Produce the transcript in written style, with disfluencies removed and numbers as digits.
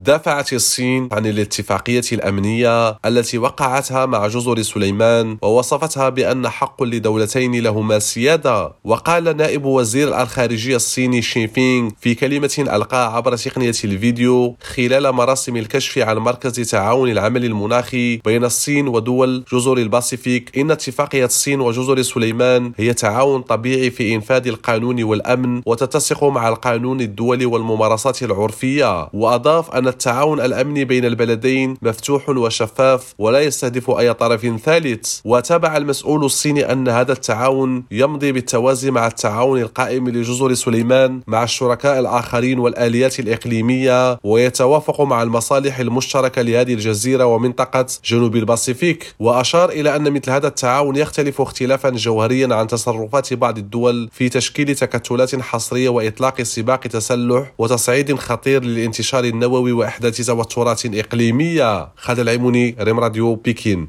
دافعت الصين عن الاتفاقية الأمنية التي وقعتها مع جزر سليمان ووصفتها بأن حق لدولتين لهما سيادة. وقال نائب وزير الخارجية الصيني شي فينغ في كلمة ألقاها عبر تقنية الفيديو خلال مراسم الكشف عن مركز تعاون العمل المناخي بين الصين ودول جزر الباسيفيك إن اتفاقية الصين وجزر سليمان هي تعاون طبيعي في إنفاذ القانون والأمن وتتسق مع القانون الدولي والممارسات العرفية. وأضاف أن التعاون الأمني بين البلدين مفتوح وشفاف ولا يستهدف أي طرف ثالث. وتابع المسؤول الصيني أن هذا التعاون يمضي بالتوازي مع التعاون القائم لجزر سليمان مع الشركاء الآخرين والآليات الإقليمية ويتوافق مع المصالح المشتركة لهذه الجزيرة ومنطقة جنوب الباسيفيك. وأشار إلى أن مثل هذا التعاون يختلف اختلافا جوهريا عن تصرفات بعض الدول في تشكيل تكتلات حصرية وإطلاق سباق تسلح وتصعيد خطير للانتشار النووي وإحداث توترات إقليمية. خالد العيموني، ريم راديو، بكين.